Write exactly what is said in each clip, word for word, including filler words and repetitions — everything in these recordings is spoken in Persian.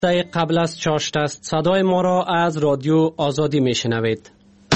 قبل از چاشت است. صدای ما را از رادیو آزادی میشنوید.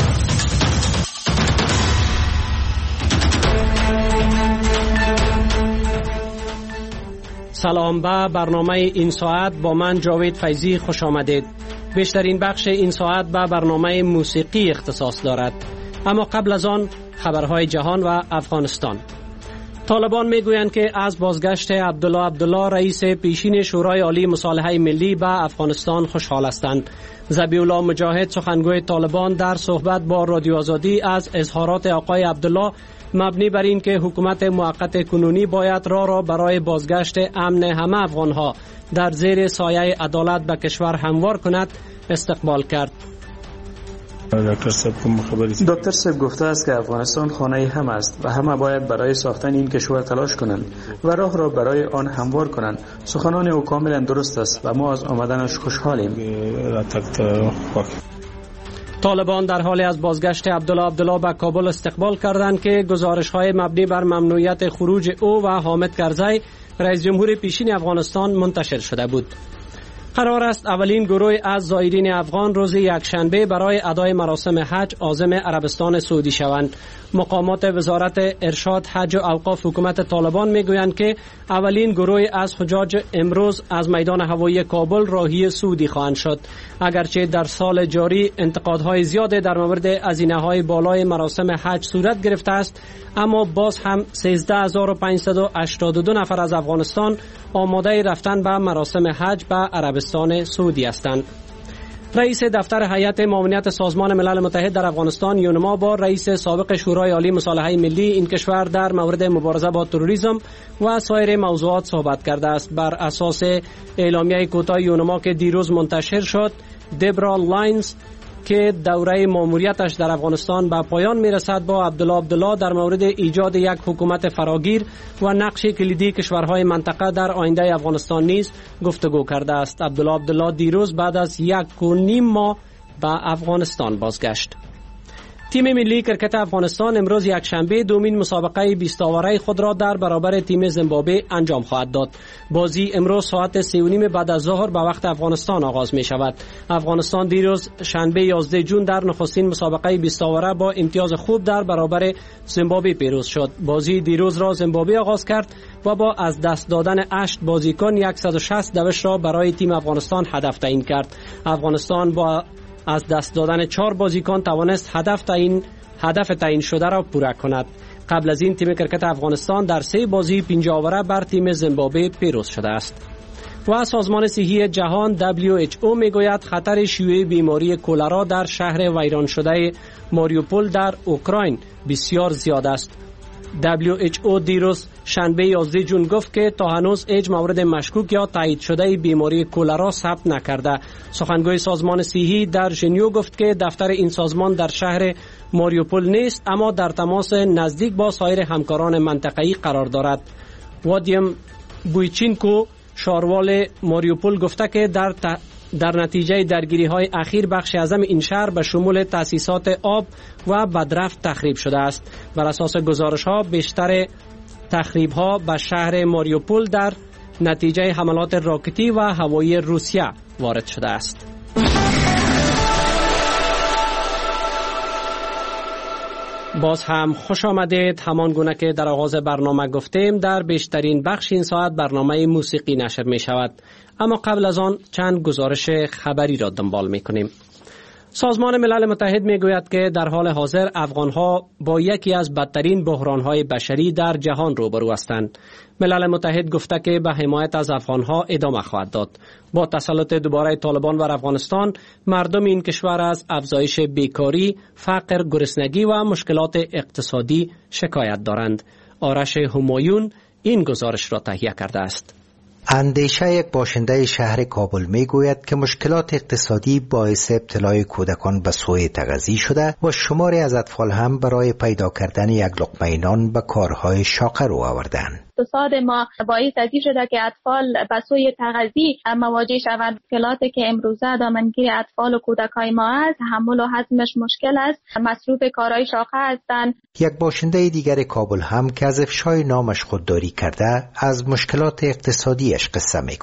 سلام به برنامه این ساعت با من جاوید فیضی خوش آمدید. بیشترین بخش این ساعت به برنامه موسیقی اختصاص دارد. اما قبل از آن خبرهای جهان و افغانستان. طالبان میگویند که از بازگشت عبدالله عبدالله رئیس پیشین شورای عالی مصالحه ملی به افغانستان خوشحال هستند. ذبیح الله مجاهد سخنگوی طالبان در صحبت با رادیو آزادی از اظهارات آقای عبدالله مبنی بر این که حکومت موقت کنونی باید راه را برای بازگشت امن همه افغانها در زیر سایه عدالت به کشور هموار کند استقبال کرد. دکتر صاحب گفته است که افغانستان خانه هم است و همه باید برای ساختن این کشور تلاش کنند و راه را برای آن هموار کنند. سخنان او کاملا درست است و ما از آمدنش خوشحالیم. طالبان در حال از بازگشت عبدالله عبدالله به کابل استقبال کردند که گزارش‌های مبنی بر ممنوعیت خروج او و حامد کرزی رئیس جمهور پیشین افغانستان منتشر شده بود. قرار است اولین گروه از زائرین افغان روز یکشنبه برای ادای مراسم حج عازم عربستان سعودی شوند. مقامات وزارت ارشاد حج و اوقاف حکومت طالبان میگویند که اولین گروه از حجاج امروز از میدان هوایی کابل راهی سعودی خواهند شد. اگرچه در سال جاری انتقادهای زیاد در مورد هزینه‌های بالای مراسم حج صورت گرفته است، اما باز هم سیزده هزار و پانصد و هشتاد و دو نفر از افغانستان آماده رفتن به مراسم حج به عربستان سعودی هستند. رئیس دفتر هیئت معاونت سازمان ملل متحد در افغانستان یونما با رئیس سابق شورای عالی مصالحه ملی این کشور در مورد مبارزه با تروریسم و سایر موضوعات صحبت کرده است. بر اساس اعلامیه کوتاه یونما که دیروز منتشر شد، دبرا لاینز که دوره ماموریتش در افغانستان به پایان میرسد با عبدالله عبدالله در مورد ایجاد یک حکومت فراگیر و نقش کلیدی کشورهای منطقه در آینده افغانستان نیز گفتگو کرده است. عبدالله عبدالله دیروز بعد از یک و نیم ماه به افغانستان بازگشت. تیم ملی کرکت افغانستان امروز یکشنبه دومین مسابقه بیست آوره خود را در برابر تیم زیمبابوه انجام خواهد داد. بازی امروز ساعت سه و نیم بعد از ظهر به وقت افغانستان آغاز می شود. افغانستان دیروز شنبه یازده جون در نخستین مسابقه بیست آوره با امتیاز خوب در برابر زیمبابوه پیروز شد. بازی دیروز را زیمبابوه آغاز کرد و با از دست دادن هشت بازیکن صد و شصت دوش را برای تیم افغانستان هدف تعیین کرد. افغانستان با از دست دادن چهار بازیکن توانست هدف تعیین هدف تعیین شده را پورا کند. قبل از این تیم کرکت افغانستان در سه بازی پنجاه آوره بر تیم زیمبابوه پیروز شده است. و سازمان صحی جهان دبلیو اچ او میگوید خطر شیوع بیماری کولرا در شهر ویران شده ماریوپول در اوکراین بسیار زیاد است. دبلیو اچ او دیروز شنبه یازده جون گفت که تا هنوز هیچ مورد مشکوک یا تایید شده بیماری کولرا ثبت نکرده. سخنگوی سازمان صحی در ژنو گفت که دفتر این سازمان در شهر ماریوپول نیست، اما در تماس نزدیک با سایر همکاران منطقه‌ای قرار دارد. وادیم بویچینکو شاروال ماریوپول گفته که در ت... در نتیجه درگیری های اخیر بخش اعظم این شهر به شمول تأسیسات آب و بدرفت تخریب شده است. بر اساس گزارش ها بیشتر تخریب ها به شهر ماریوپول در نتیجه حملات راکتی و هوایی روسیه وارد شده است. باز هم خوش آمدید. همان گونه که در آغاز برنامه گفتیم در بیشترین بخش این ساعت برنامه موسیقی نشر می شود. اما قبل از آن چند گزارش خبری را دنبال می کنیم. سازمان ملل متحد می گوید که در حال حاضر افغانها با یکی از بدترین بحرانهای بشری در جهان روبرو هستند. ملل متحد گفته که به حمایت از افغانها ادامه خواهد داد. با تسلط دوباره طالبان بر افغانستان، مردم این کشور از افزایش بیکاری، فقر، گرسنگی و مشکلات اقتصادی شکایت دارند. آرش همایون این گزارش را تهیه کرده است. اندیشه یک باشنده شهر کابل می گوید که مشکلات اقتصادی باعث ابتلای کودکان به سوء تغذیه شده و شماری از اطفال هم برای پیدا کردن یک لقمه نان به کارهای شاقه رو آوردند. اقتصاد ما باعث از این شده که اطفال به سوی تغذیه مواجه شوند. مشکلاتی که امروزه دامنگیر اطفال و کودکای ما است، تحمل و هضمش مشکل است، مصروف کارهای شاقه هستند. یک باشنده دیگر کابل هم که از افشای نامش خودداری کرده از مشکلات اقتصادیش قصه می کند.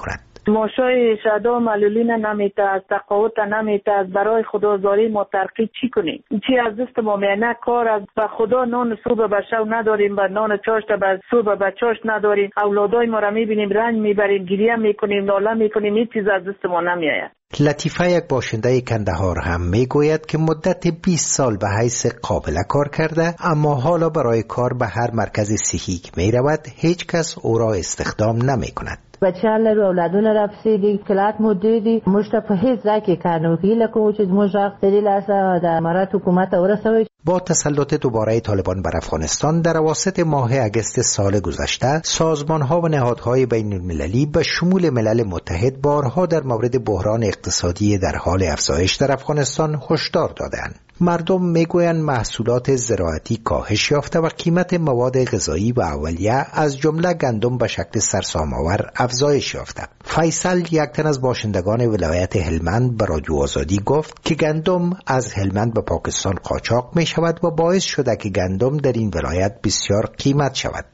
ماشای شهدا معلولین نمیته، از تقاوت نمیته، از برای خدازاری ما ترقی چی کنیم؟ چی از دست ما میانه کار از به خدا نان صبح به شو نداریم و نان چاشت به صبح به چاشت نداریم. اولادای ما را میبینیم رنج میبریم، گریه میکنیم، ناله میکنیم، هیچ چیز از دست ما نمیآید. لطیفه یک باشنده کندهار هم میگوید که مدت بیست سال به حیث قابله کار کرده، اما حالا برای کار به هر مرکز صحی که می رود هیچ کس او را استخدام نمی کند. بچه رو اولادون رفسیدی کلات مدیدی مشت په هیچ ځای کانو هیله کو چې موږ دلیل اسا د امارات حکومت ورسوي. با تسلط دوباره طالبان بر افغانستان در اواسط ماه اگست سال گذشته، سازمان‌ها و نهادهای بین المللی به شمول ملل متحد بارها در مورد بحران اقتصادی در حال افزایش در افغانستان هشدار دادند. مردم میگویند محصولات زراعتی کاهش یافته و قیمت مواد غذایی و اولیه از جمله گندم به شکل سرسام‌آور افزایش یافته. فیصل، یک تن از باشندگان ولایت هلمند، به رادیو آزادی گفت که گندم از هلمند به پاکستان قاچاق می شود و باعث شده که گندم در این ولایت بسیار قیمت شود.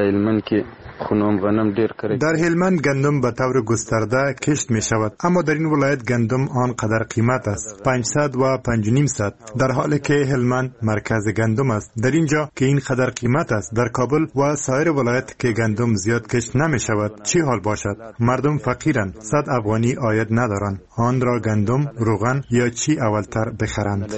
در هلمند گندم به طور گسترده کشت می شود، اما در این ولایت گندم آنقدر قیمت است، پانصد و پنج و نیم صد، در حالی که هلمند مرکز گندم است. در اینجا که این قدر قیمت است، در کابل و سایر ولایت که گندم زیاد کشت نمی شود، چی حال باشد؟ مردم فقیرند، صد افغانی عاید ندارند، آن را گندم، روغن یا چی اولتر بخرند.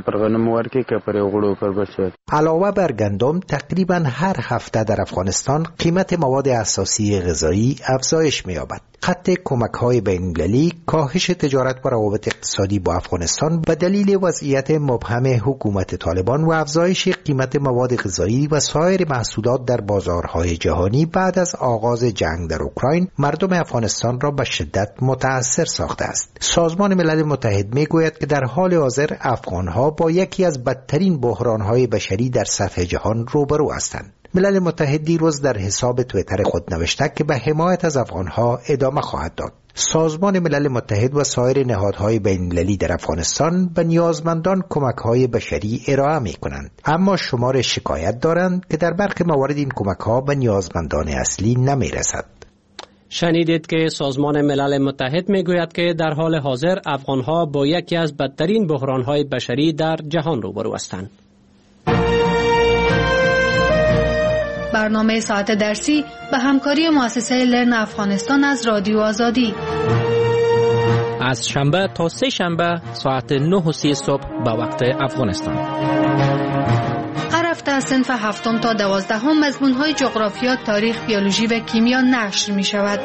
علاوه بر گندم، تقریبا هر هفته در افغانستان قیمت مواد اساسی غذایی افزایش می‌یابد. خط کمک‌های بین‌المللی کاهش تجارت و روابط اقتصادی با افغانستان به دلیل وضعیت مبهم حکومت طالبان و افزایش قیمت مواد غذایی و سایر محصولات در بازارهای جهانی بعد از آغاز جنگ در اوکراین مردم افغانستان را به شدت متأثر ساخته است. سازمان ملل متحد می‌گوید که در حال حاضر افغان‌ها با یکی از بدترین بحران‌های بشری در سطح جهان روبرو هستند. ملل متحد دیروز در حساب توییتر خود نوشته که به حمایت از افغانها ادامه خواهد داد. سازمان ملل متحد و سایر نهادهای بین‌المللی در افغانستان به نیازمندان کمک‌های بشری ارائه می‌کنند، اما شمار شکایت دارند که در برخی موارد این کمک‌ها به نیازمندان اصلی نمی‌رسد. شنیدید که سازمان ملل متحد میگوید که در حال حاضر افغانها با یکی از بدترین بحران‌های بشری در جهان روبرو هستند. برنامه ساعت درسی به همکاری مؤسسه لرن افغانستان از رادیو آزادی از شنبه تا سه شنبه ساعت نه و سی صبح به وقت افغانستان. هر هفته از صنف هفتم تا دوازدهم مضمون‌های جغرافیا، تاریخ، بیولوژی و کیمیا نشر می شود.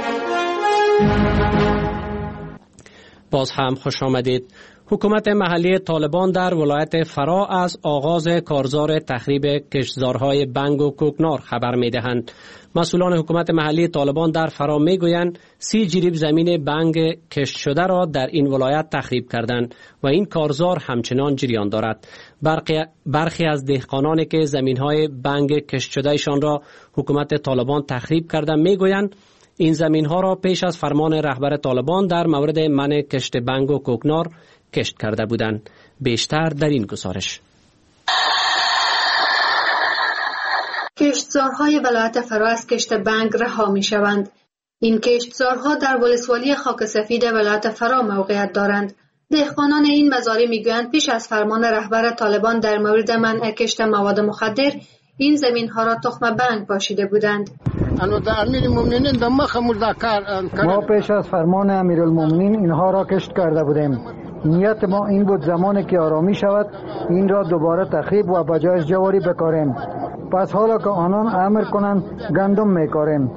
باز هم خوش آمدید. حکومت محلی طالبان در ولایت فرا از آغاز کارزار تخریب کشتزارهای بنگ و کوکنار خبر می دهند. مسئولان حکومت محلی طالبان در فرا می گویند سی جریب زمین بنگ کشت شده را در این ولایت تخریب کردند و این کارزار همچنان جریان دارد. برخی, برخی از دهقانانی که زمینهای بنگ کشت شدهشان را حکومت طالبان تخریب کردند می گویند این زمینها را پیش از فرمان رهبر طالبان در مورد منع کشت بنگ و کوکنار کشت کرده بودند. بیشتر در این گزارش. کشتزارهای ولایت فرا از کشت بنگ رها می شوند. این کشتزارها در ولسوالی خاک سفید ولایت فرا موقعیت دارند. دهقانان این مزارع می گویند پیش از فرمان رهبر طالبان در مورد منع کشت مواد مخدر این زمین ها را تخم بنگ پاشیده بودند. ما پیش از فرمان امیرالمومنین اینها را کشت کرده بودیم. نیت ما این بود زمانی که آرامی شود این را دوباره تخریب و بجایش جواری بکاریم. پس حالا که آنان امر کنند گندم میکاریم.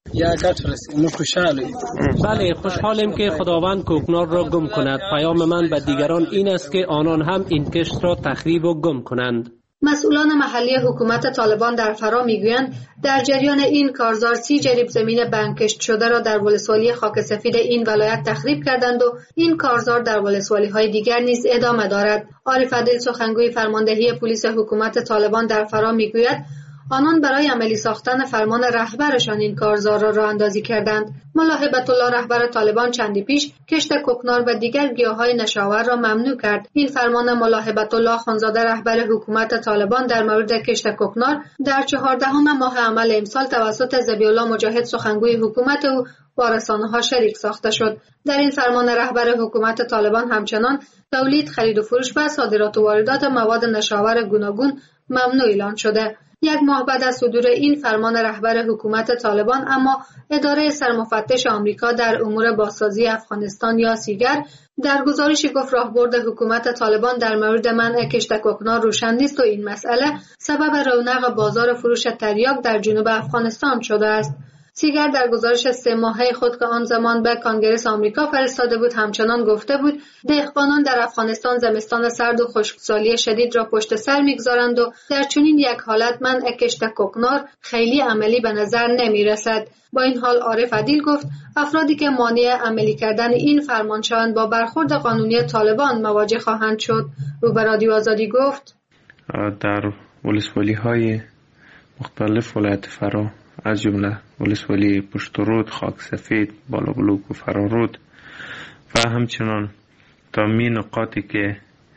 بله، خوشحالیم که خداوند کوکنار را گم کند. پیام من به دیگران این است که آنان هم این کشت را تخریب و گم کنند. مسئولان محلی حکومت طالبان در فرا میگویند در جریان این کارزار سی جریب زمین بنگ کشت شده را در ولسوالی خاک سفید این ولایت تخریب کردند و این کارزار در ولسوالی های دیگر نیز ادامه دارد. عارف عدل سخنگوی فرماندهی پلیس حکومت طالبان در فرا میگوید آنان برای عملی ساختن فرمان رهبرشان این کارزار را راه اندازی کردند. ملا هیبت الله رهبر طالبان چندی پیش کشت کوکنار و دیگر گیاهای نشاور را ممنوع کرد. این فرمان ملا هیبت الله خانزاده رهبر حکومت طالبان در مورد کشت کوکنار در چهاردهم ماه عمل امسال توسط ذبیح الله مجاهد سخنگوی حکومت او با رسانه‌ها شریک ساخته شد. در این فرمان رهبر حکومت طالبان همچنان تولید، خرید و فروش و صادرات و واردات مواد نشاور گوناگون ممنوع اعلان شده. یک ماه بعد از صدور این فرمان رهبر حکومت طالبان اما اداره سرمفتش آمریکا در امور بازسازی افغانستان یا سیگر در گزارشی گفت راهبرد حکومت طالبان در مورد منع کشت کوکنار روشن نیست و این مسئله سبب رونق بازار فروش تریاک در جنوب افغانستان شده است. سیگر در گزارش سه ماهه خود که آن زمان به کانگرس آمریکا فرستاده بود همچنان گفته بود دهقانان در افغانستان زمستان سرد و خشکسالی شدید را پشت سر میگذارند و در چنین یک حالت منع کشت کوکنار خیلی عملی به نظر نمی رسد. با این حال عارف عدیل گفت افرادی که مانع عملی کردن این فرمان شوند با برخورد قانونی طالبان مواجه خواهند شد. او به رادیو آزادی گفت در ولسوالی‌های مختلف ولایت فرا از جمله ولسوالی پشترود، خاک سفید، بالا بلوک و فرارود و همچنان تا می نقاطی که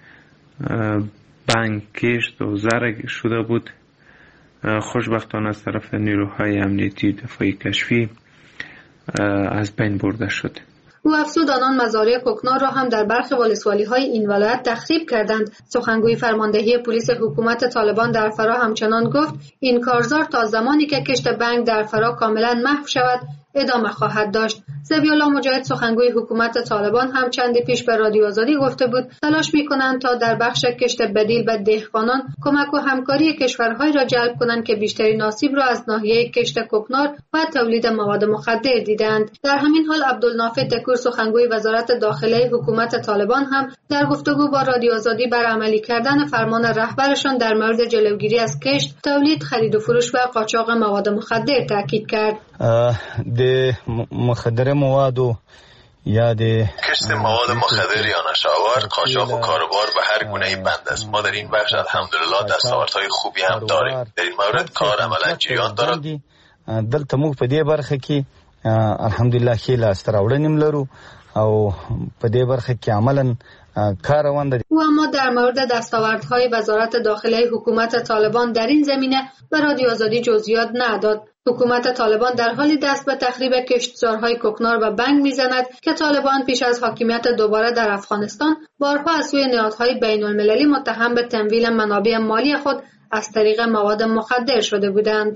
بنگ کشت و زرگ شده بود خوشبختانه از طرف نیروهای امنیتی و دفاعی کشفی از بین برده شد. او افزود آنان مزارع کوکنار را هم در برخی ولسوالی‌های این ولایت تخریب کردند. سخنگوی فرماندهی پلیس حکومت طالبان در فرا همچنان گفت این کارزار تا زمانی که کشت بنگ در فرا کاملا محو شود ادامه خواهد داشت. ذبیح الله مجاهد سخنگوی حکومت طالبان هم چندی پیش به رادیو آزادی گفته بود تلاش می‌کنند تا در بخش کشت بدیل به دهقانان کمک و همکاری کشورهایی را جلب کنند که بیشترین آسیب را از ناحیه کشت کوکنار و تولید مواد مخدر دیدند. در همین حال عبدالنافع تکور سخنگوی وزارت داخله حکومت طالبان هم در گفتگو با رادیو آزادی بر عملی کردن فرمان رهبرشان در مورد جلوگیری از کشت، تولید، خرید و فروش و قاچاق مواد مخدر تاکید کرد. د مخدر مواد و یا د کشت مواد مخدر یا نشاور، قاچاق و کاروبار به هر گونه بند است. ما در این بخش الحمدلله دستاوردهای خوبی هم داریم. در این مورد کار عملا جریان دارد. دلته موږ په دې برخه کې الحمدلله ښه لاسته راوړنې لرو او په دې برخه کې عملاً کار روان ده. او اما در مورد دستاوردهای وزارت داخله حکومت طالبان در این زمینه به رادیو آزادی جزئیات نداد. حکومت طالبان در حالی دست به تخریب کشتزارهای کوکنار و بنگ میزند که طالبان پیش از حاکمیت دوباره در افغانستان بارها از سوی نهادهای بین المللی متهم به تمویل منابع مالی خود از طریق مواد مخدر شده بودند.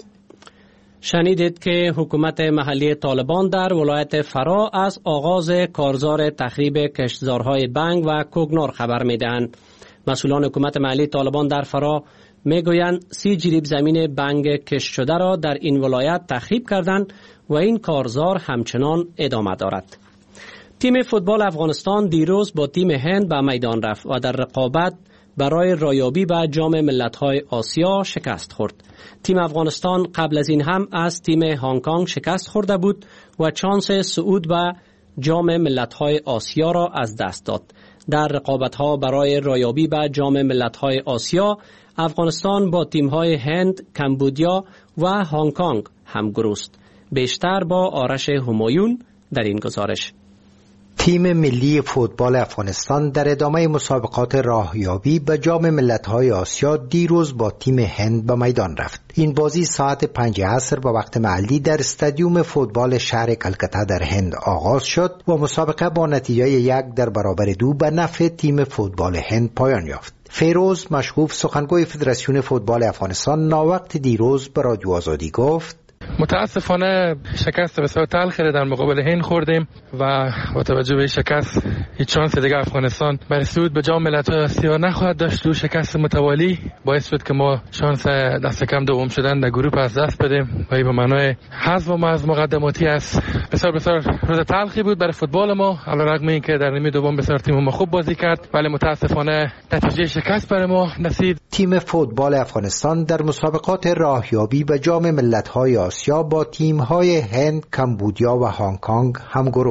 شنیدید که حکومت محلی طالبان در ولایت فرا از آغاز کارزار تخریب کشتزارهای بنگ و کوکنار خبر میدهند. مسئولان حکومت محلی طالبان در فرا میگویند سی جریب زمین بنگ کشت شده را در این ولایت تخریب کردند و این کارزار همچنان ادامه دارد. تیم فوتبال افغانستان دیروز با تیم هند به میدان رفت و در رقابت برای رایابی به جام ملت‌های آسیا شکست خورد. تیم افغانستان قبل از این هم از تیم هنگ کنگ شکست خورده بود و چانس صعود به جام ملت‌های آسیا را از دست داد. در رقابت‌ها برای رایابی به جام ملت‌های آسیا افغانستان با تیم‌های هند، کمبودیا و هنگ کنگ همگروه است. بیشتر با آرش همایون در این گزارش. تیم ملی فوتبال افغانستان در ادامه مسابقات راهیابی به جام ملت‌های آسیا دیروز با تیم هند به میدان رفت. این بازی ساعت پنج عصر به وقت محلی در استادیوم فوتبال شهر کلکتا در هند آغاز شد و مسابقه با نتیجه یک در برابر دو به نفع تیم فوتبال هند پایان یافت. فیروز مشغوف سخنگوی فدراسیون فوتبال افغانستان ناوقت دیروز به رادیو آزادی گفت متاسفانه شکست بسیار تلخی در مقابل هند خوردیم و با توجه به شکست هیچ شانس دیگه افغانستان برای صعود به جام ملت‌های آسیا نخواهد داشت. دو شکست متوالی باعث شد که ما شانس دست کم دوم شدن در گروه از دست بدیم و این به معنای حذف ما از مقدماتی است. بسیار بسیار روز تلخی بود برای فوتبال ما، علیرغم اینکه در نیمه دوم بسیار تیم ما خوب بازی کرد ولی متاسفانه نتیجه شکست برای ما نصیب. تیم فوتبال افغانستان در مسابقات راهیابی به جام ملت‌های آسیا با تیم‌های هند، کمبودیا و هنگ کنگ همگروه است.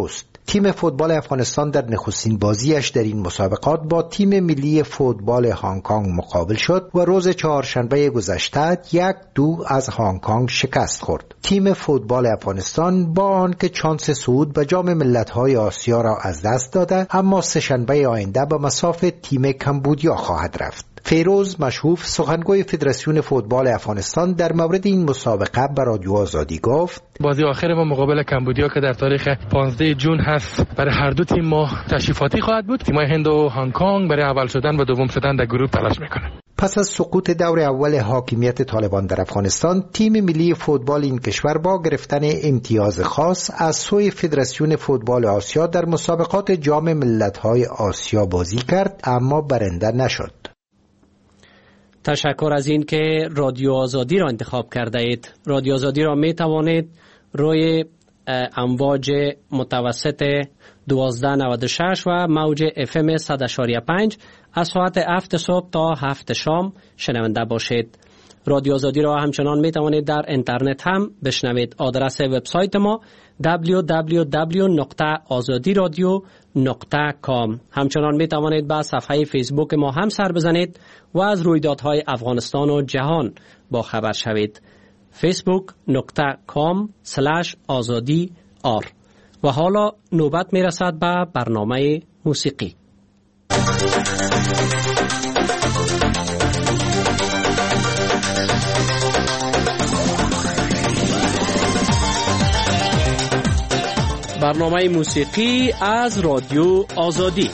تیم فوتبال افغانستان در نخستین بازیش در این مسابقات با تیم ملی فوتبال هنگ کنگ مقابل شد و روز چهارشنبه گذشته یک دو از هنگ کنگ شکست خورد. تیم فوتبال افغانستان با آنکه چانس صعود به جام ملت‌های آسیا را از دست داده، اما سه‌شنبه آینده به مصاف تیم کمبودیا خواهد رفت. فیروز مشهوف سخنگوی فدراسیون فوتبال افغانستان در مورد این مسابقه به رادیو آزادی گفت: بازی آخر ما مقابل کمبودیا که در تاریخ پانزده جون هست برای هر دو تیم ما تشریفاتی خواهد بود. تیم‌های هند و هنگ کنگ برای اول شدن و دوم شدن در گروه تلاش میکنند. پس از سقوط دور اول حاکمیت طالبان در افغانستان، تیم ملی فوتبال این کشور با گرفتن امتیاز خاص از سوی فدراسیون فوتبال آسیا در مسابقات جام ملت‌های آسیا بازی کرد، اما برنده نشد. تشکر از این که رادیو آزادی را انتخاب کرده اید. رادیو آزادی را می توانید روی امواج متوسط دوازده نود و شش و موج اف ام صد و پنج از ساعت هفت صبح تا هفت شام شنونده باشید. رادیو آزادی را همچنان می توانید در اینترنت هم بشنوید. آدرس وبسایت ما دبلیو دبلیو دبلیو نقطه آزادی رادیو نقطه کام. همچنان می توانید به صفحه فیسبوک ما هم سر بزنید و از رویدادهای افغانستان و جهان با خبر شوید. فیسبوک نقطه کام سلش آزادی آر. و حالا نوبت می رسد به برنامه موسیقی. برنامه موسیقی از رادیو آزادی.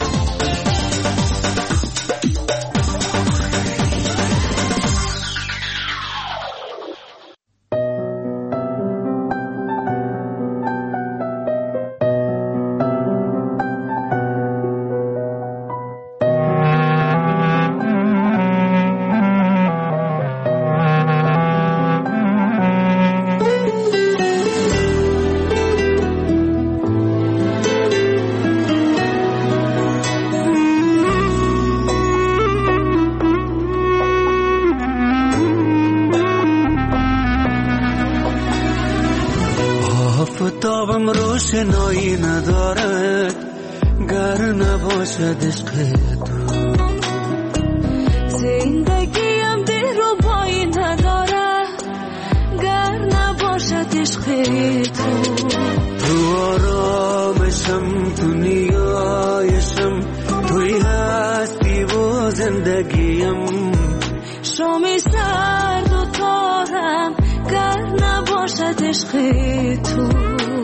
آفتابم روشنایی ندارد گر نباشد عشق تو، زندگیم دلربایی ندارد گر نباشد عشق تو. تو آرامشم، تو نیایشم، توی هستی و زندگیم. شام سرد و تارم گر نباشد عشق تو.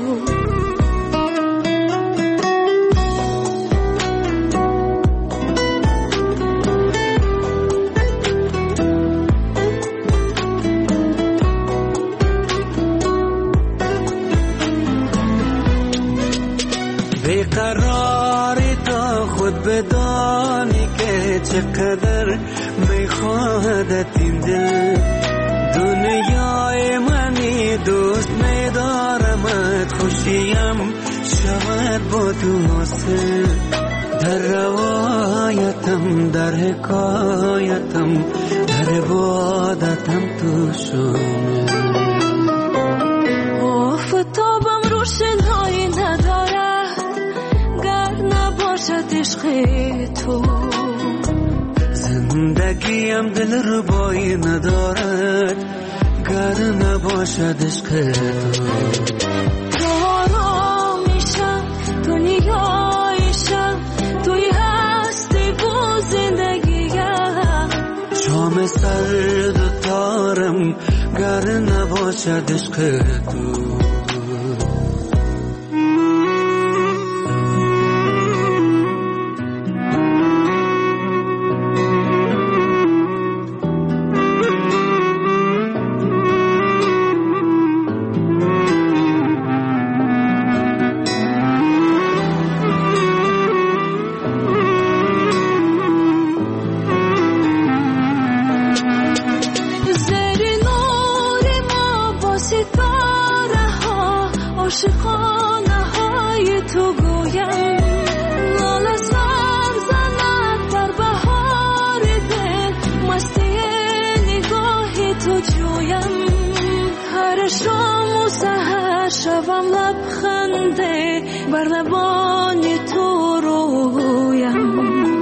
بیقراری تا خود بدانی که چقدر میخواهدت این دل. دنیای منی دوست میدارمت، خوشیم شود با تو حاصل. در روایتم، در حکایتم، در عبادتم تو شامل. آفتابم روشنایی ندارد گر نباشد عشق تو. زندگیم دلربایی ندارد گر نباشد عشق تو. تو آرامیشم، تو نیایشم، توی هستی و زندگیم. شام سرد و تارم گر نباشد عشق تو. ستاره ها بر لبان تو رویم.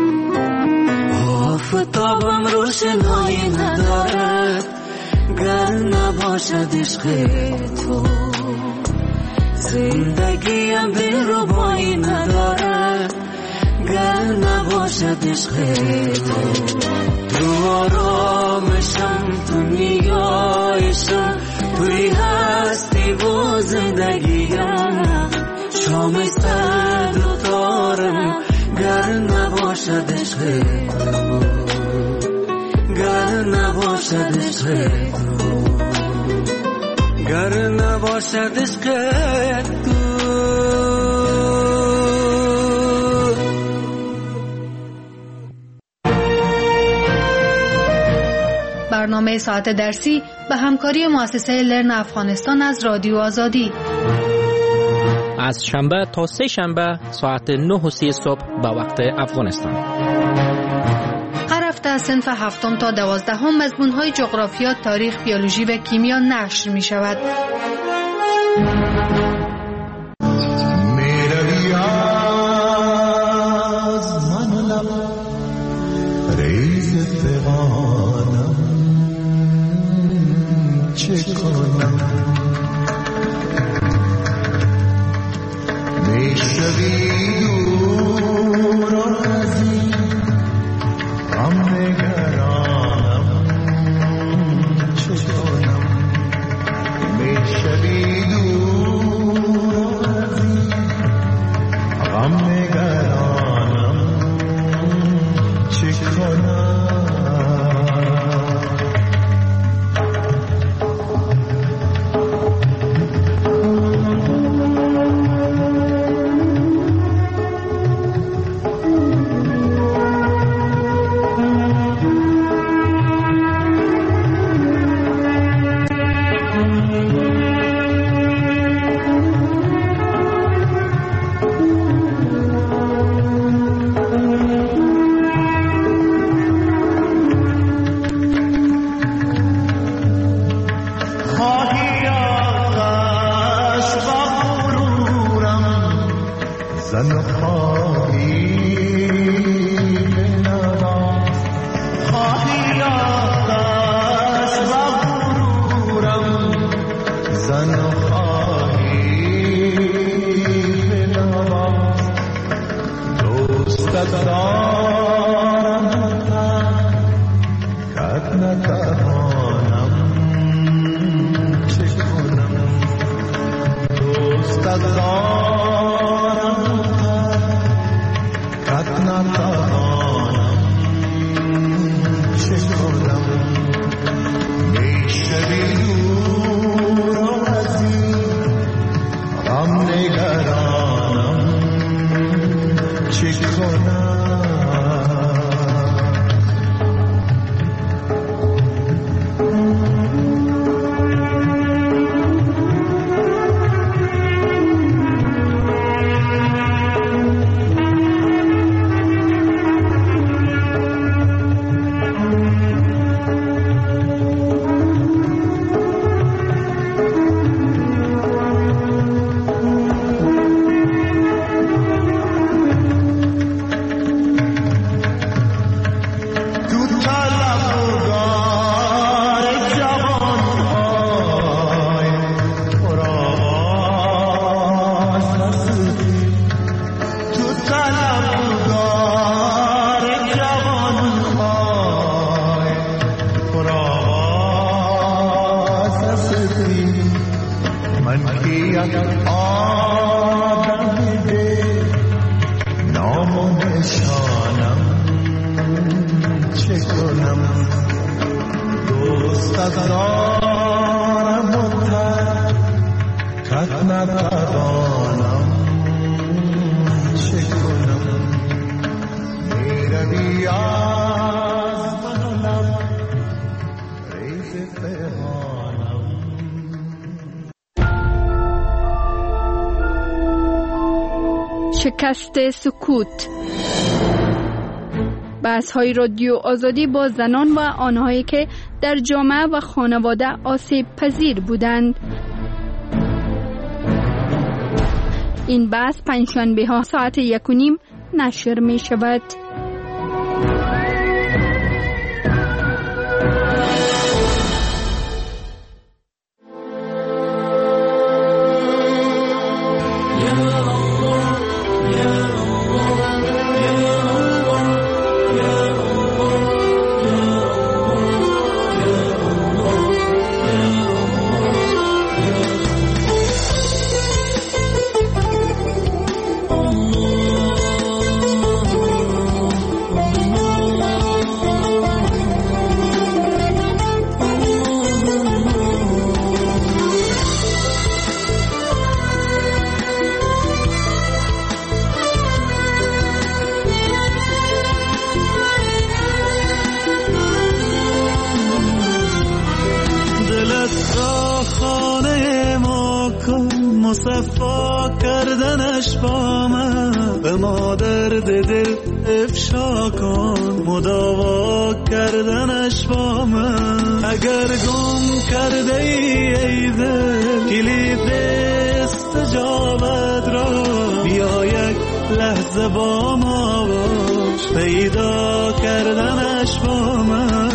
آفتابم روشنایی ندارد گر نباشد عشق تو. زندگیم دلربایی ندارد گر نباشد عشق تو. تو آرامشم، تو نیایشم، توی هستی و زندگیم. شام سرد و تارم گر نباشد عشق تو، گر نباشد عشق تو، گر نباشد عشق تو. برنامه ساعت درسی به همکاری مؤسسه لرن افغانستان از رادیو آزادی از شنبه تا سه شنبه ساعت نه و سی صبح به وقت افغانستان. هر هفته از صنف هفتم تا دوازدهم مضمون‌های جغرافیا، تاریخ، بیولوژی و کیمیا نشر می شود. شکست سکوت. بحث‌های رادیو آزادی با زنان و آنهایی که در جامعه و خانواده آسیب پذیر بودند. این بحث پنجشنبه ها ساعت یک و نیم نشر می شود. مصفا کردنش با من به ما درد دل افشا کن، مداوا کردنش با من. اگر گم کرده ای ای دل کلید استجابت را، بیا یک لحظه با ما باش پیدا کردنش با من.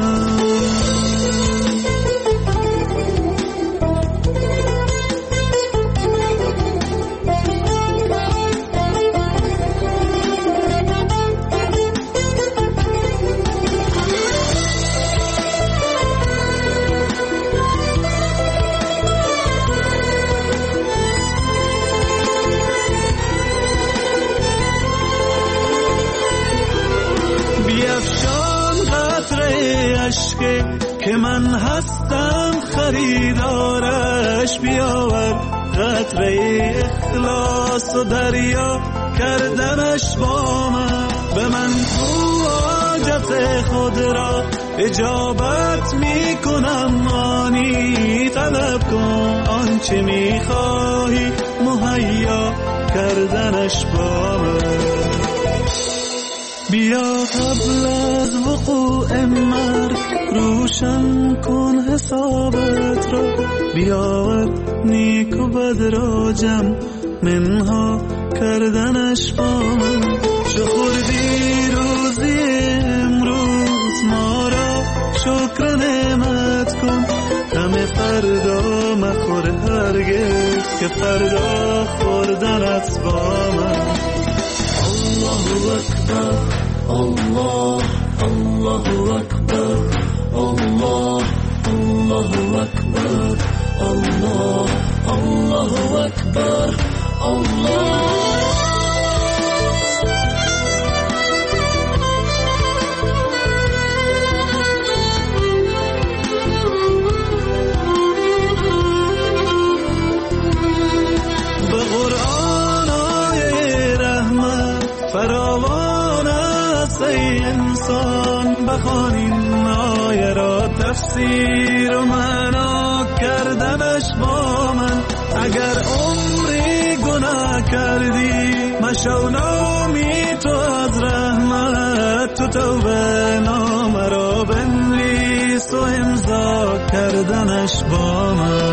که من هستم خریدارش، بیاور قطره اخلاص و دریا کردنش با من. به من تو حاجت خود را اجابت می کنم، آنی طلب کن آنچه می خواهی مهیا کردنش با من. بیا قبل از وقوع مرگ روشن کن حسابت را، بیاور نیک و بد را جمع منها کردنش با من. چه خوردی روزی امروز ما را شکر نعمت کن، همه فردا مخور هرگز که فردا خوردنت با من. الله اکبر الله الله اکبر الله الله اکبر الله الله اکبر الله. به قرآن آیه رحمت فراوان است ای انسان، بخوان این آیه را تفسیر و معنا کردنش با من. اگر عمری گناه کردی مشو نامی تو از رحمت، تو توبه نامه را بنویس و امضا کردنش با من.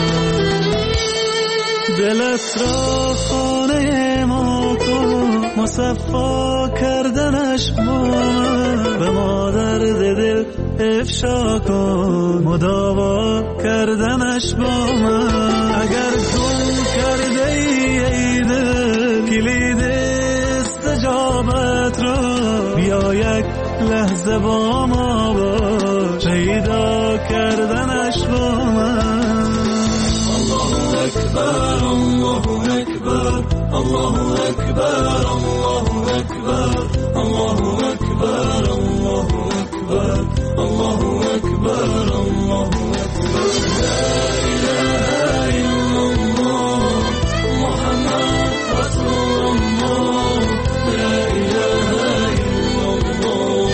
دلت را خانه ما کن، مصفا کردنش با من. به ما درد دل افشا کن، مداوا کردنش با من. اگر گم کرده ای ای دل کلید استجابت را، بیا یک لحظه با ما باش پیدا کردنش با من. الله اکبر الله اکبر الله اکبر الله اکبر الله اکبر الله اکبر الله اکبر الله اکبر. لا اله الا الله محمد رسول الله. لا اله الا الله.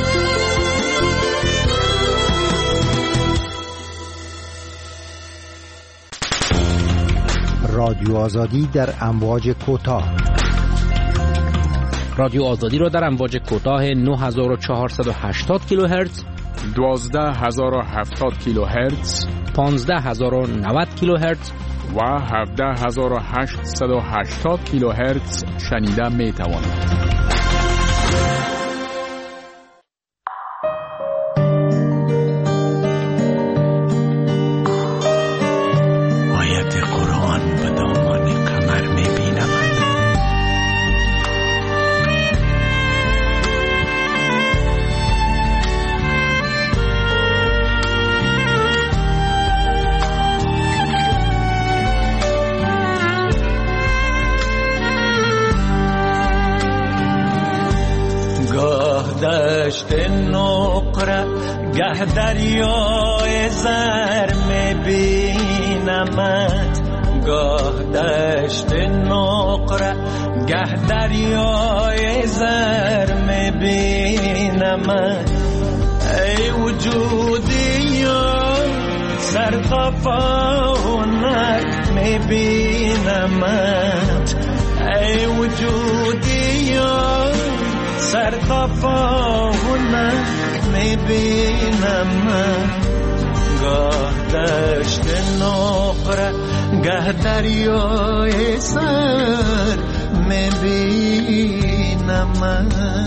رادیو آزادی در امواج کوتاه. رادیو آزادی را در امواج کوتاه نه هزار و چهارصد و هشتاد کیلوهرتز، دوازده هزار و هفتاد کیلوهرتز، پانزده هزار و نود کیلوهرتز و هفده هزار و هشتصد و هشتاد کیلوهرتز شنیده می توانید. دشت نقره گه دریای زر میبینمت، گاه دشت نقره گه دریای زر میبینمت. ای وجودی یا سرخفا هنر میبینمت، ای وجودی یا سرخفا هنر میبینم من. گاه دشت نقره گه دریای سر میبینم من.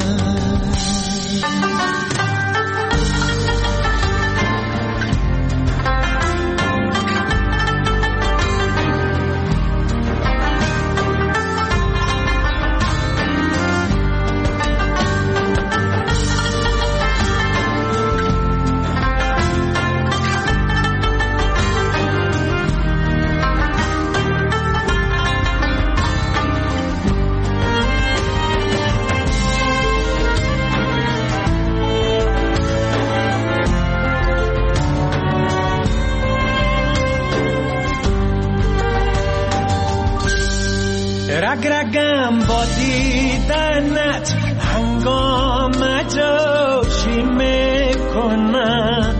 رگ رگم با دیدنت هنگام جوشی میکنم،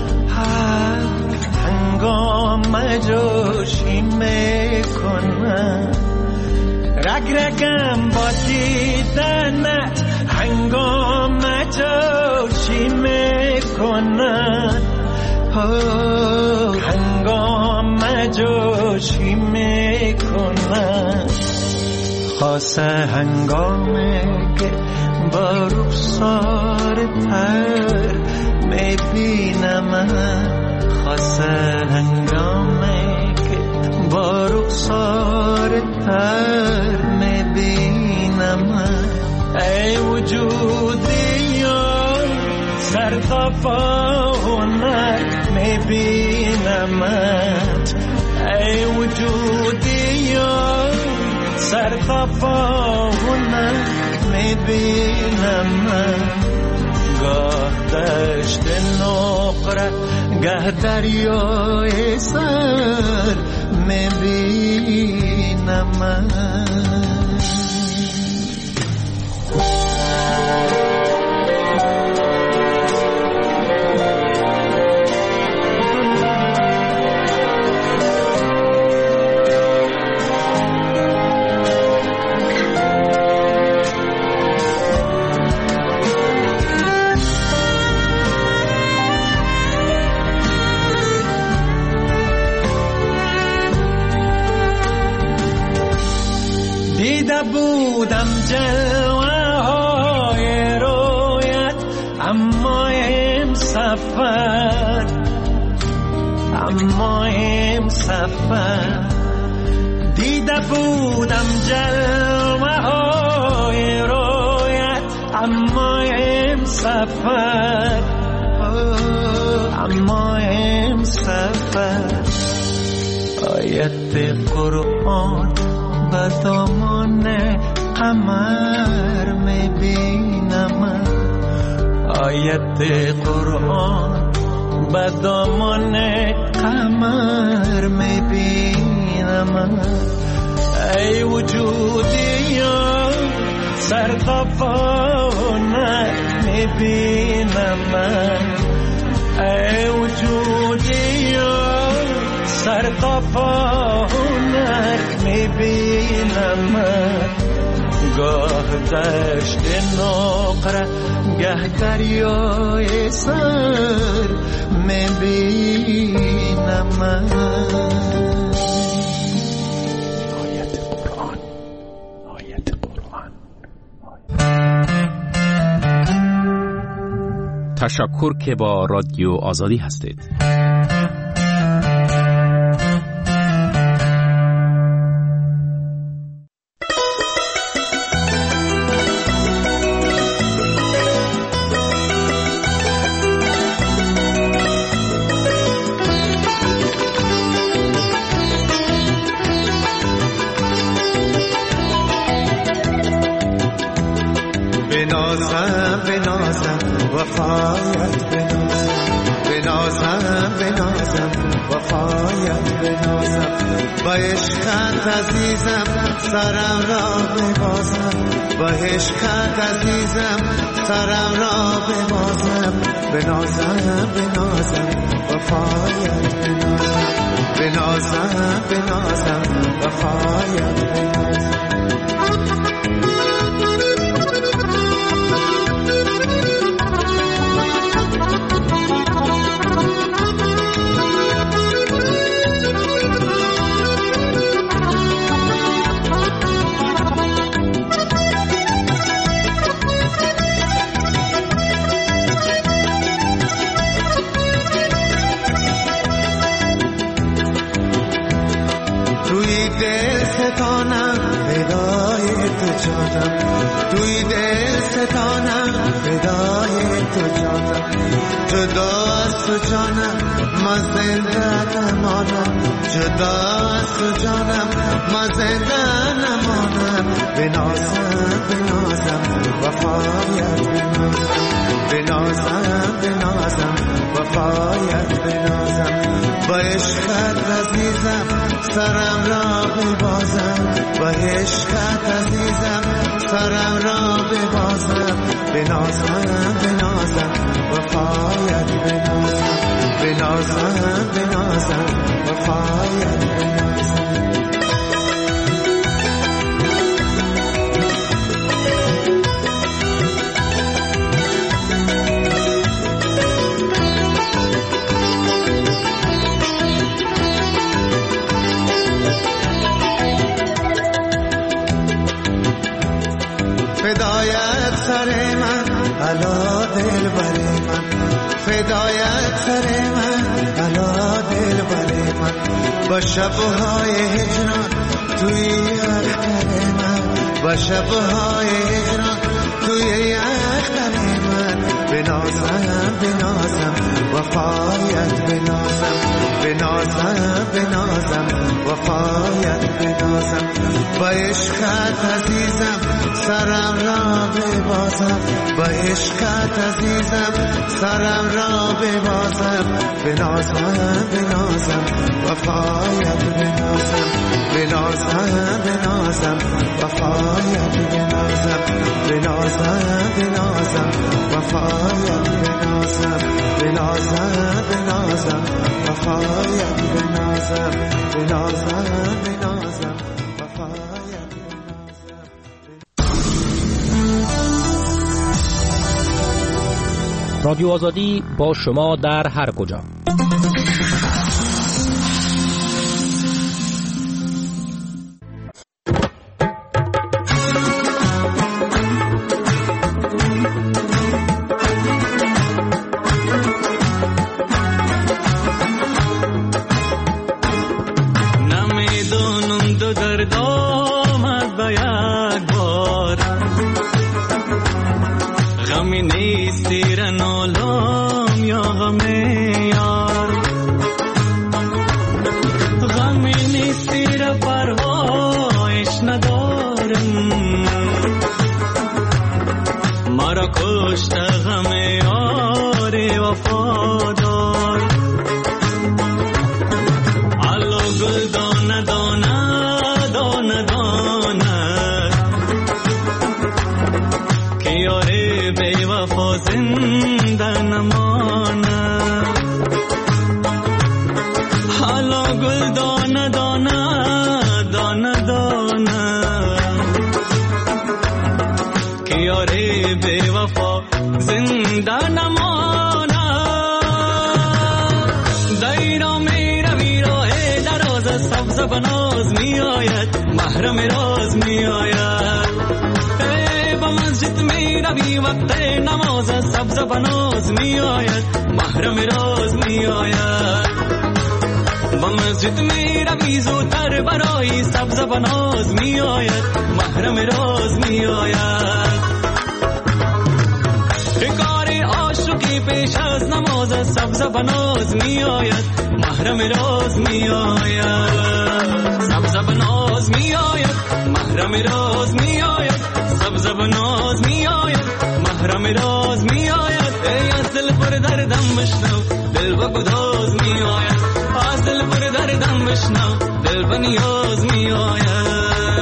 هنگام جوشی میکنم. رگ رگم با دیدنت هنگام جوشی میکنم، هنگام جوشی میکنم. خاصه هنگامه که با رخسار تر میبینم، خاصه هنگامه که با رخسار تر میبینم. ای وجودی یا سرخفا هنر میبینمت، ای وجودی یا سرخفا هنر میبینم من. گاه دشت نقره گه دریای سر میبینم من. دیده بودم جلوه های رویت، اما ام سفر اما ام سفر. دیده بودم جلوه های رویت، اما ام سفر اما ام سفر. آیت قرآن به دامان قمر میبینم، آیت قرآن به دامان قمر میبینم. ای وجودی یا سرخفا هنر میبینم، ای وجودی یا سرخفا هنر میبینم. گاه دشت نقره گه دریای سر میبینم. تشکر که با رادیو آزادی هستید. بنازم بنازم وفایت بنازم بنازم بنازم وفایت بنازم با عشقت عزیزم سرم را ببازم با عشقت عزیزم سرم را ببازم بنازم بنازم وفایت بنازم بنازم بنازم وفایت بنازم توی دل ستانم فدای تو جانم جدا از تو جانم ما زنده نمانم جدا از تو جانم ما زنده نمانم بنازم بنازم وفایت بنازم بنازم بنازم وفایت بنازم با عشقت عزیزم سرم را ببازم با عشقت عزیزم سرم را ببازم بنازم بنازم وفایت بنازم بنازم بنازم وفایت بنازم فدایت سر من علا دل بر من فدایت سر من علا دل بر من با شبهای هجران توی اختر من با شبهای هجران توی اختر من بنازم بنازم وفایت بنازم بنازم بنازم وفایت بنازم با عشقت عزیزم سرم را ببازم با عشقت عزیزم سرم را ببازم بنازم بنازم وفایت بنازم بنازم بنازم وفایت بنازم بنازم بنازم وفایت بنازم بنازم بنازم وفایت بنازم بنازم بنازم وفایت رادیو آزادی با شما در هر کجا. محرم راز می آید با مسجد میرم روی وقت نماز سبز بناز می آید محرم راز می آید و مسجد می روی زودتر برای سبز بناز می آید محرم راز می آید کار عاشقی پیش از نماز سبز بناز می آید محرم راز می آید سبز بناز می آید محرم راز می آید سبز بناز می آید محرم راز می آید ای از دل پر دردم بشنو دل و گداز می آید از دل پر دردم بشنو دل و نیاز می آید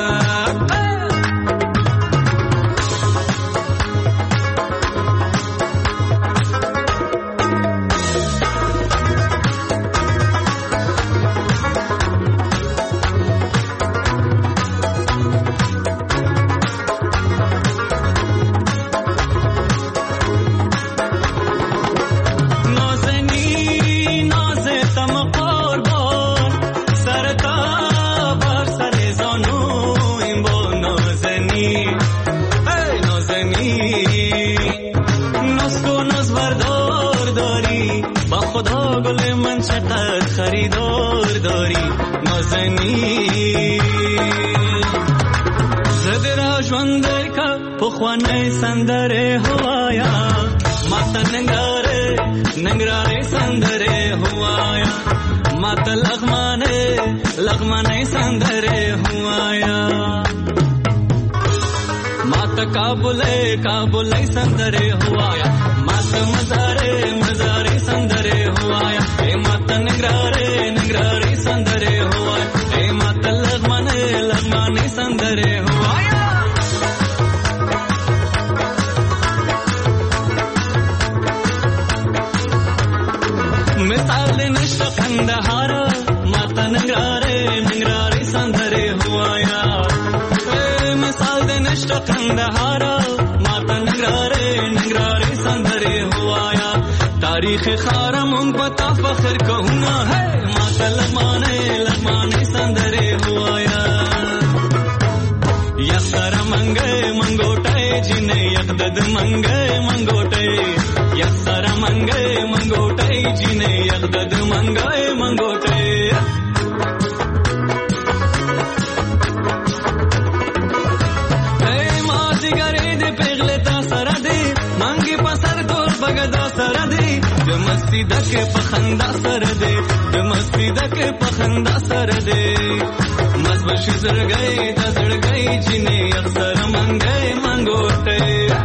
خریدار داری نازنی زده را جوانده که پخوانه سندره هوایا ماتا ننگاره ننگراره سندره هوایا ماتا لغمانه لغمانه سندره هوایا ماتا کابله کابله سندره هوایا ماتا مزاره مزاره سندره هوایا اے ماتا نگراره نگراره سندره هوایا اے ماتا لغمانه لغمانه سندره هوایا مثال نشت قندهارا ماتا نگراره نگراره سندره هوایا مثال نشت قندهارا ماتا نگراره نگراره سندره هوایا تاریخ خارمون پتا فخر کهونا ہے ماتا لغمانے لغمانے سندرے ہوایا یسر منگے منگوٹے جنے یقدد منگے منگوٹے یسر منگے منگوٹے جنے یقدد منگے منگوٹے اے ماجی گرے دے پیغلتا سرا دے مانگی پسر دور بگدا سرا دے مستی دکے پخندا سر دے مستی دکے پخندا سر دے مزبش زر گئی دزڑ گئی جنے اکثر منگے منگوٹے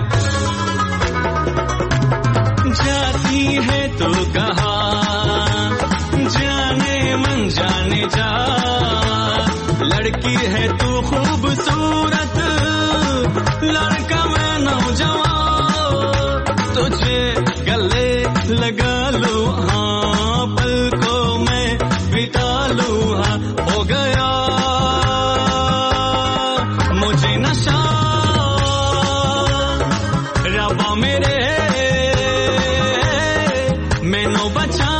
جاتی ہے تو کہاں جانے من جانے جا لڑکی ہے تو خوبصورت لڑکا میں نوجوان تجھے گلے لگا لو ہاں پلکوں میں بٹا لو ہاں ہو گیا مجھے نشہ ربا میرے میں نو بچا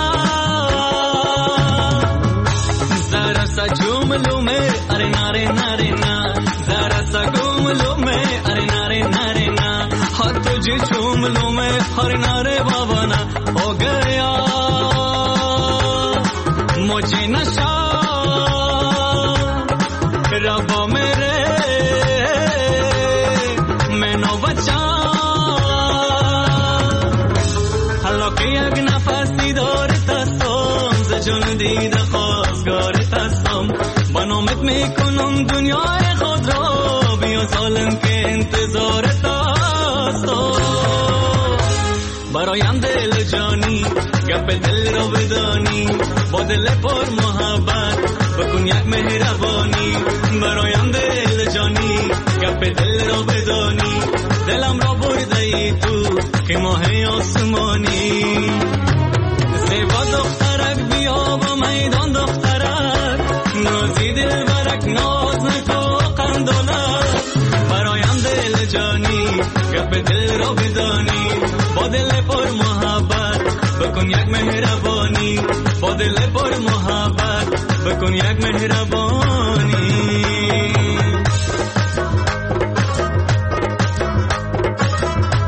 ذرا سا جھوم لوں میں ارے نارے نارے نا ذرا سا گھوم لوں میں ارے نارے نارے نا ہاں تجھے جھوم لوں میں ارے نارے بابا نا ہو گیا مجھے نشہ ربا میرے میں نو بچا حالا که یک نفسی دارتستم ز جون دید خواستگارتستم با نامت میکنم دنیای خود را بیا ظالم که انتظارتستم برایم دل جانی گپ دل رو بدانی با دل پر محبت بکن یک مهربانی برایم دل جانی گپ دل رو بدانی دلم را برده ای تو که ماه آسمانی زیبا دخترک بیا با میدان دخترک نازی دل برک ناز نکو قندولک برایم دل جانی گپ دل رو بدانی با دل پر محبت بکن یک مهربانی با دل پر محبت بکن یک مهربانی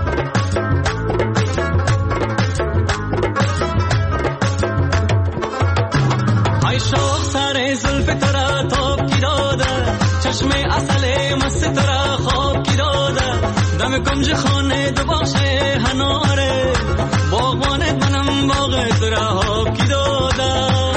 همه کنج خانه دو باشه هناره باغبانت منم باغ تو را آب کی دادم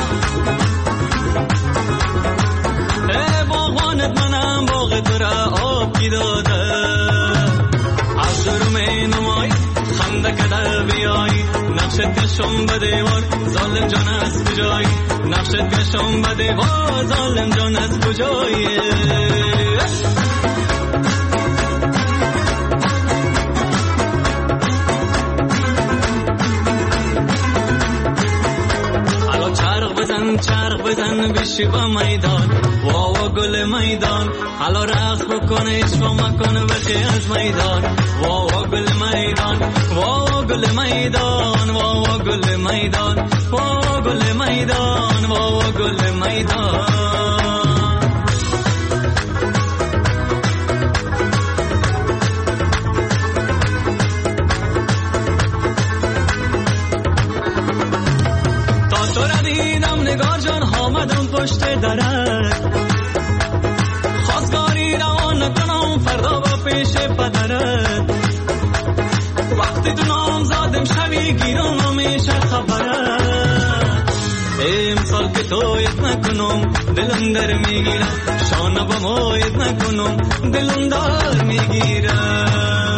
ای باغبانت منم باغ تو را آب کی دادم از درم نمای خنده کده بیایی نقشت کشم به دیوار ظالم جان از کجایی نقشت کشم به دیوار ظالم جان از کجایی چرخ بزن بشی با میدان واوا گل میدان حالا رقص بکنه اشوا مکنه بخی از میدان واوا گل میدان واوا گل میدان واوا گل میدان واوا گل میدان واوا گل میدان نگار جان آمدم پشت درت خواستگاری روان کنم فردا با پیش پدرت وقتی تو نام زادم شوی گیرم همیشه خبرت امسال که تویت نکنم دلم در میگیرم شانه با مویت نکنم دلم در میگیرم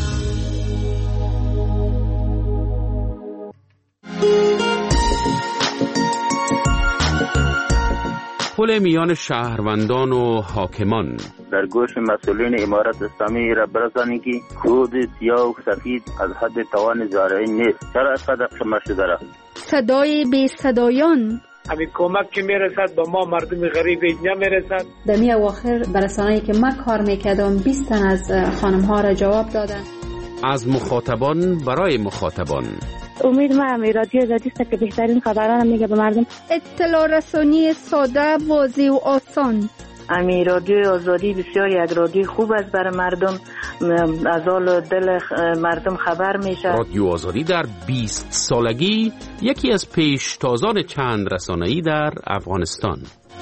پل میان شهروندان و حاکمان در گوش مسئولین امارت اسلامی را برسانی که خود سیاه و سفید از حد توان زارعی نیست. چرا اینقدر شما شده را؟ صدای بی صدایان همین کمک که میرسد با ما مردم غریب اینجا میرسد. در می اواخر برسانه‌ای که من کار میکردم بیست تن از خانم ها را جواب دادن. از مخاطبان برای مخاطبان امید من رادیو آزادی است که بهترین خبران میگه به مردم. اطلاع رسانی ساده، واضح و آسان. امی رادیو آزادی بسیار یک رادیو خوب است برای مردم، از حال دل مردم خبر میشه. رادیو آزادی در بیست سالگی یکی از پیشتازان چند رسانه‌ای در افغانستان.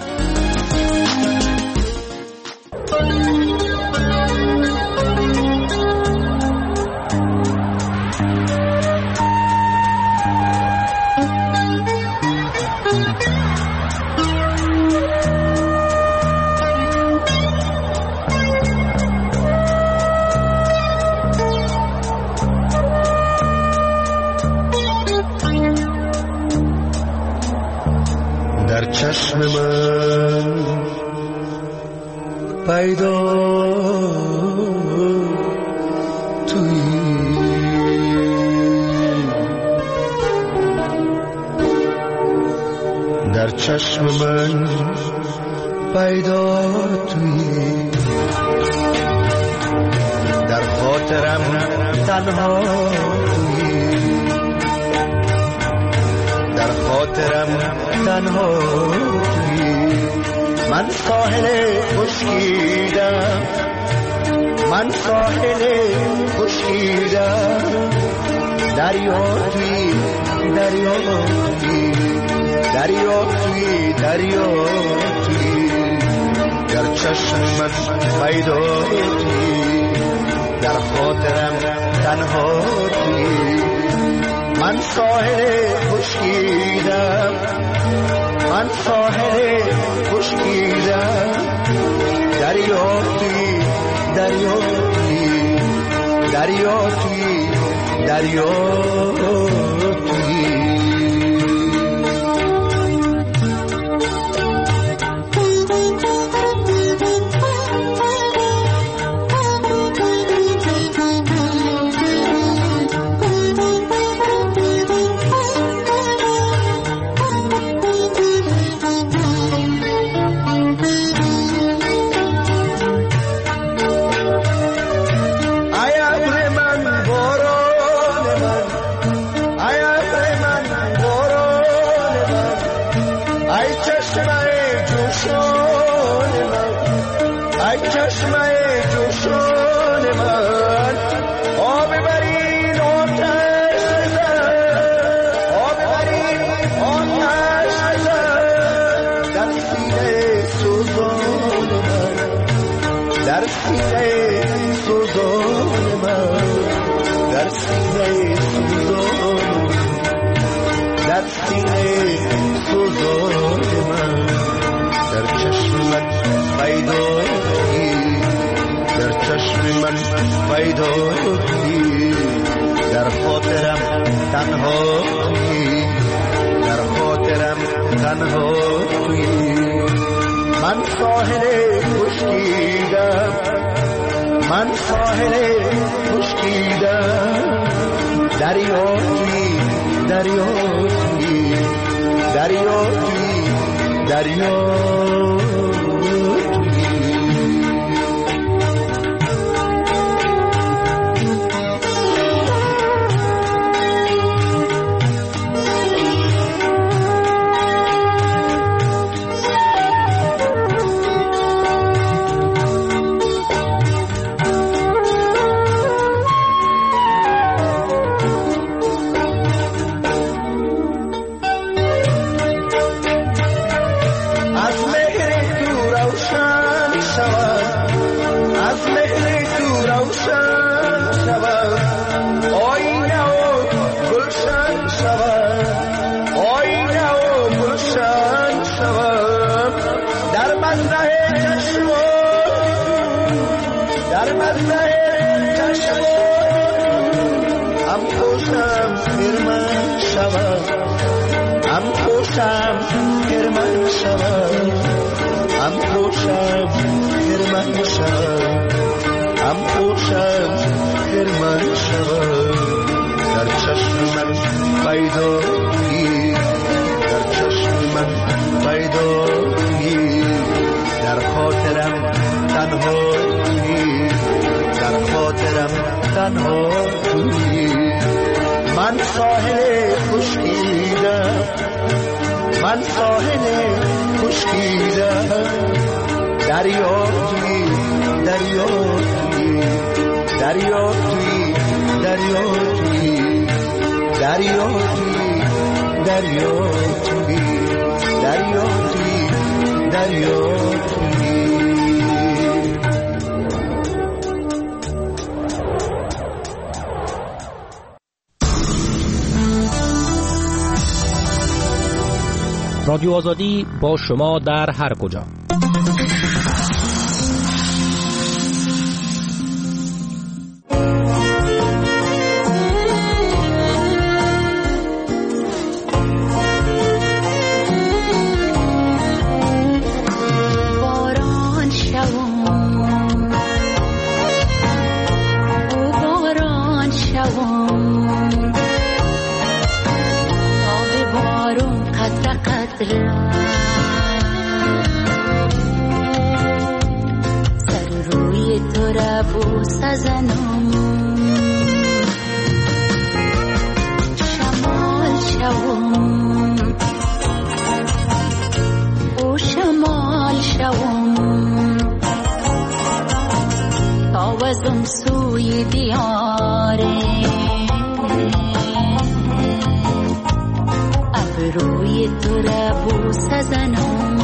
در چشم من پیدا تویی، در چشم من پیدا تویی، در خاطرم تنها تویی، در خاطرم تنها تویی. من ساحل خشکیدم، من ساحل خشکیدم، دریا تویی، دریا تویی، دریا تویی، دریا تویی. در چشم من پیدا تویی، در خاطرم تنها تویی. من ساحل خشکیدم، من ساحل خشکیدم، دریا تویی، دریا تویی، دریا تویی، دریا تویی. تنها تویی، من ساحل خشکیدم، من ساحل خشکیدم، دریا تویی دریا تویی دریا تویی دریا من ساحل خشکیدم، من ساحل خشکیدم، دریا توی دریا توی دریا توی دریا توی دریا توی دریا توی دریا توی دریا توی. رادیو آزادی با شما در هر کجا. سر روی تو را بوس زنم، شمال شوم او شمال شوم، تاوزم سوی دیاره روی تو را بوس زنم.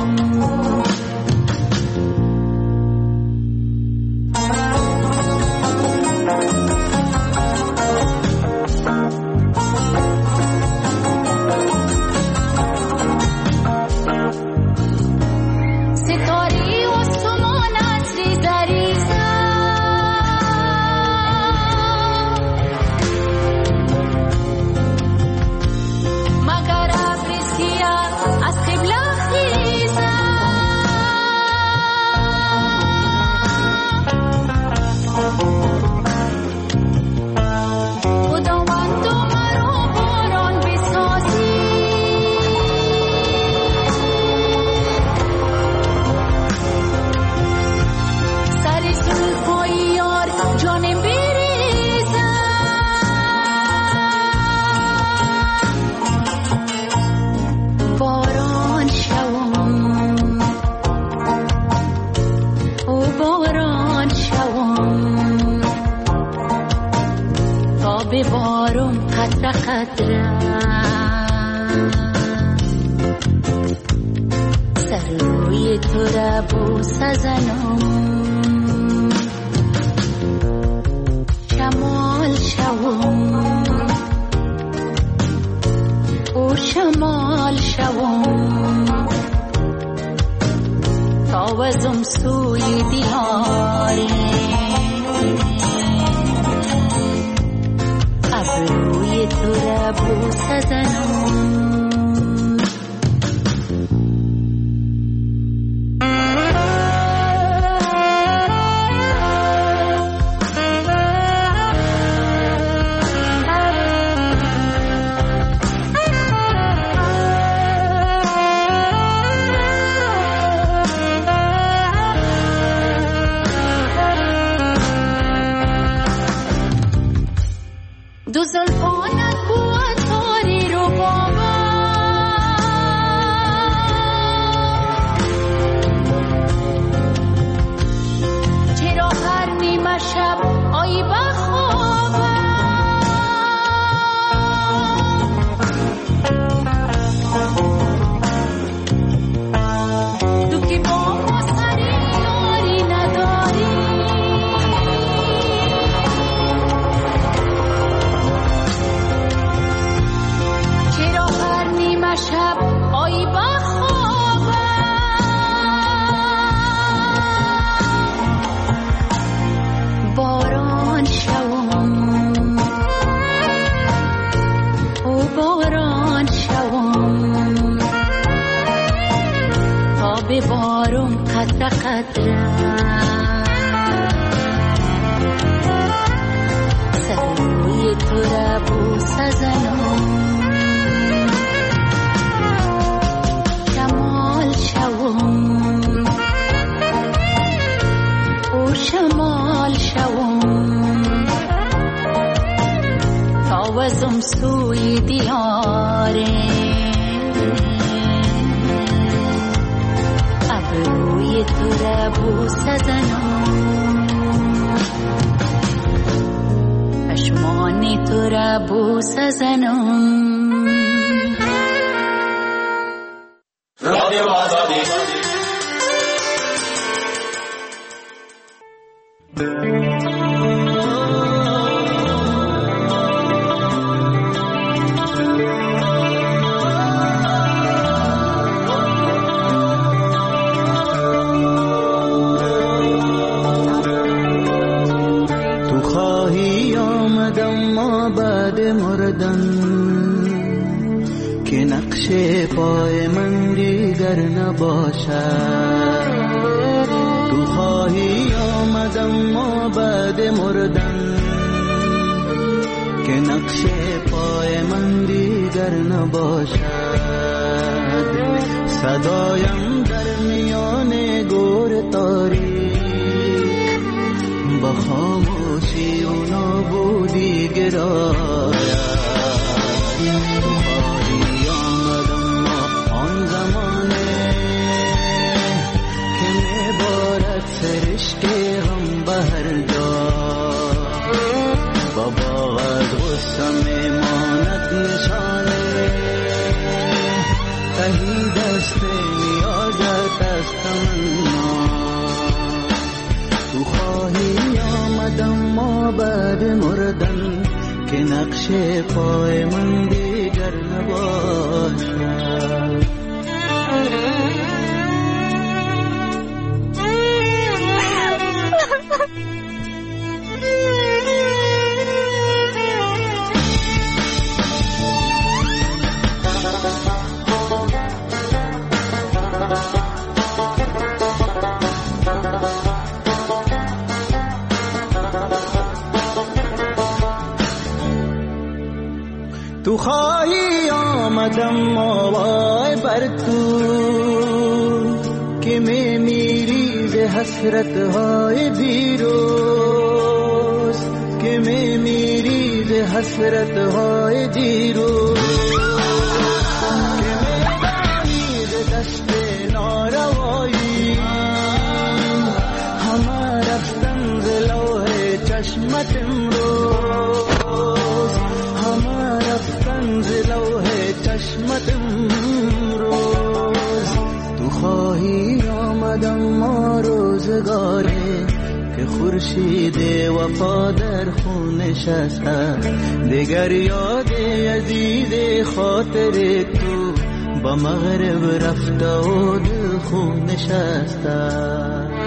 ببارم قطره قطره سر روی تو را بوس زنم، شمال شوم او شمال شوم، تاوزم سوی دیاره روی تو را بوس زنم. دو زلفانت بود تاری رو بابا چرا هر نیمه شب آی بخوابم تو که با ما سری یاری نداری چرا هر نیمه شب آی بخوابم باران شوم او باران شوم تا به بارم قطره قطره سروی تو را بوسه زنم شمال شوم او شمال شوم تا وزم سوی دیاره ابروی تو را بوسه زنم چشمان تو را بوسه زنم رادیو آزادی تو خواهی آمدم ما بعد مردن که نقش پای من دیگر نباشد تو خواهی آمدم ما بعد مردن که نقش پای من دیگر نباشد صدایم در میان گور تاریک با خاموشی و نابودی گراید سرشک غم بهر جا بابا از غصه میماند نشانه تهی دست نیازت از تمنا تو خواهی آمدم ما بعد مردن که نقش پای من دیگر نباشد تو خواهی آمدم موای بر تو که می میری ز حسرت های دیروز که می میری ز حسرت های دیروز که می ز دست ناروایی همه رفتن ز لوح چشمت امروز همه رفتن ز لوح چشمت امروز تو خواهی آمدم ما روزگاره که خورشید وفا در خون نشسته دیگر یاد عزیز خاطر تو با مغرب رفته و دل خون نشسته